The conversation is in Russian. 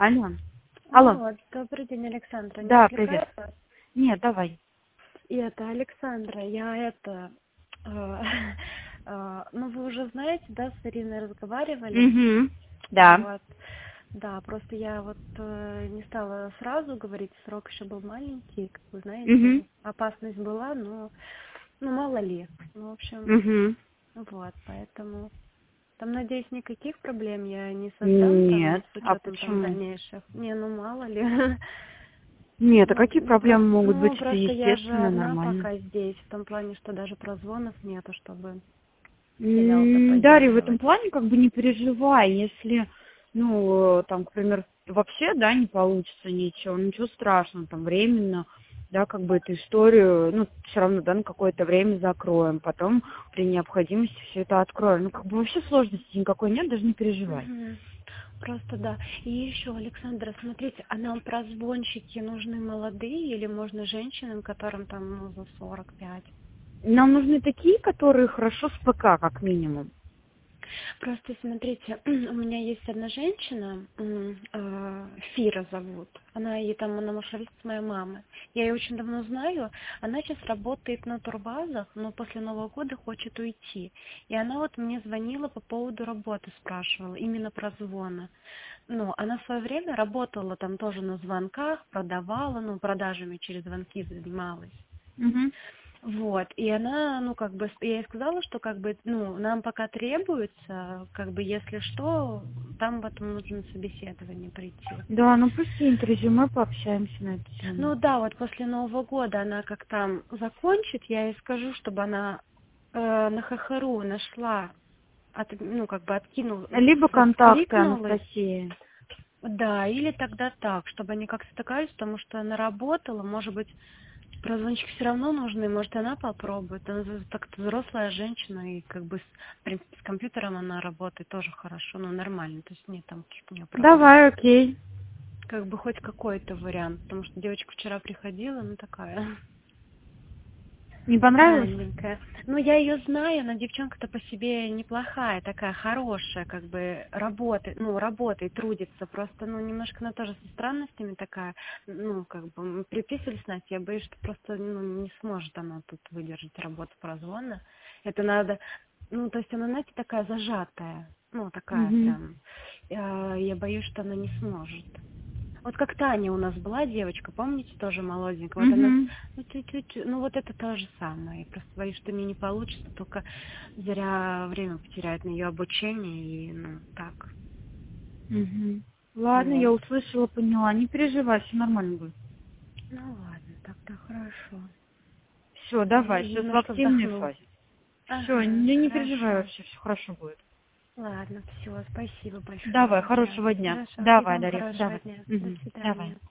Алло. Алло. Алло, добрый день, Александра. Не Да, отвлекаю привет. вас? Нет, давай. И это Александра, ну вы уже знаете, да, с Ириной разговаривали? Угу. Да. Вот. Да, просто я вот не стала сразу говорить, срок еще был маленький, как вы Угу. знаете, опасность была, но ну мало ли. Ну, в общем, Угу. вот, поэтому там, надеюсь, никаких проблем я не создам там Нет. с А учетом там почему? дальнейших. Не, ну мало ли. Нет, а Ну, какие проблемы могут быть? Это просто я же естественно, одна нормально. пока здесь, в том плане, что даже прозвонов нету, чтобы филиал-то Дарья, в этом поддерживать. плане как бы не переживай, если, ну, там, к примеру, вообще, да, не получится ничего страшного, там, временно, да, как бы эту историю, ну, все равно, да, на какое-то время закроем, потом при необходимости все это откроем. Ну, как бы вообще сложности никакой нет, даже не переживай. Мгм. Просто да. И еще, Александра, смотрите, а нам прозвонщики нужны молодые или можно женщинам, которым там, ну, за 45? Нам нужны такие, которые хорошо с ПК, как минимум. Просто смотрите, у меня есть одна женщина, Фира зовут. Она машинист моей мамы. Я ее очень давно знаю. Она сейчас работает на турбазах, но после Нового года хочет уйти. И она вот мне звонила по поводу работы, спрашивала, именно про звоны. Ну, она в свое время работала там тоже на звонках, продавала, ну, продажами через звонки занималась. Угу. Вот, и она, ну, как бы, я ей сказала, что, как бы, ну, нам пока требуется, как бы, если что, там потом нужно собеседование прийти. Да, ну пусть кинет резюме, пообщаемся на эту тему. Ну, да, вот после Нового года она как там закончит, я ей скажу, чтобы она на ХХРУ нашла, ну, как бы, Либо контакты откликнулась, Анастасии. да, или тогда так, чтобы они как стыкались, потому что она работала, может быть, прозвончик все равно нужны, может, она попробует. Она так-то взрослая женщина, и как бы, в принципе, с компьютером она работает тоже хорошо, ну, нормально, то есть нет там каких-то у нее проблем. Давай, окей. Как бы хоть какой-то вариант, потому что девочка вчера приходила, ну, такая Не понравилось? странненькая. Ну, я ее знаю, она девчонка-то по себе неплохая, такая хорошая, как бы работает, трудится. Просто, ну, немножко она тоже со странностями такая, ну, как бы мы приписывались, Настя, я боюсь, что просто, ну, не сможет она тут выдержать работу прозвона. Это надо, ну, то есть она, знаете, такая зажатая, ну, такая Угу. прям, я боюсь, что она не сможет. Вот как Таня у нас была девочка, помните, тоже молоденькая. Вот она, Угу. ну, ну вот это то же самое. Я просто боюсь, что мне не получится, только зря время потеряет на ее обучение и, ну, так. Угу. Ладно, я Вот. услышала, поняла. Не переживай, все нормально будет. Ну ладно, тогда хорошо. Все, Я давай, сейчас в немножко активной вздохну. фазе. Все, Ага, не переживай хорошо. вообще, все хорошо будет. Ладно, все, спасибо большое Давай, еще раз. хорошего дня. Хорошо, и Давай, вам Дарья, хорошего давай. дня. До Угу. Давай. свидания.